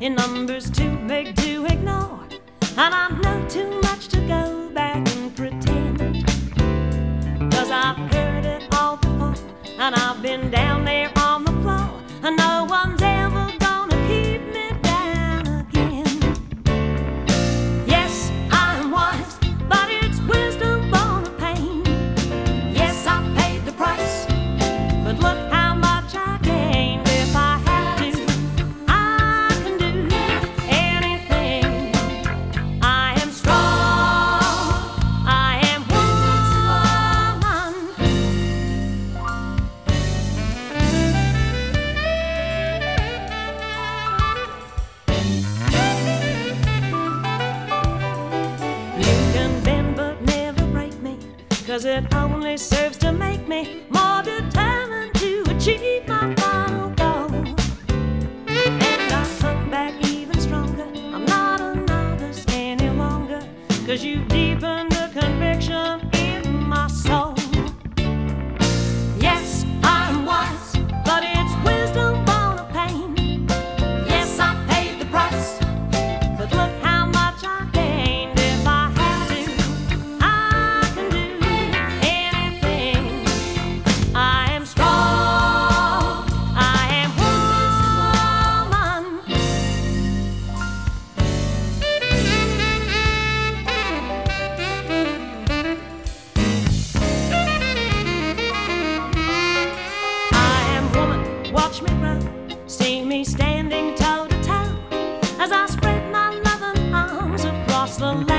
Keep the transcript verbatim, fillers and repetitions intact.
in numbers too big to ignore, and I know too much to go back and pretend. Cause I've heard it all before, and I've been down there on the floor, and no one's ever gonna keep me down again. Yes, I'm wise, but it's wisdom born of pain. Yes, I paid the price, but look how much I gained. If I have to, I can do anything. I am strong, I am woman. You can bend but never break me, cause it only serves to make me more determined to achieve my final goal. And I come back even stronger, I'm not a novice any longer, cause you've deepened the conviction in my soul. Yes, I'm wise, but it's wisdom born of pain. Yes, I paid the price, but look how much I gained. If I have to, I can do anything. I am strong, I am woman. I am woman, watch me grow, see me standing toe to toe as I spread my loving arms across the land.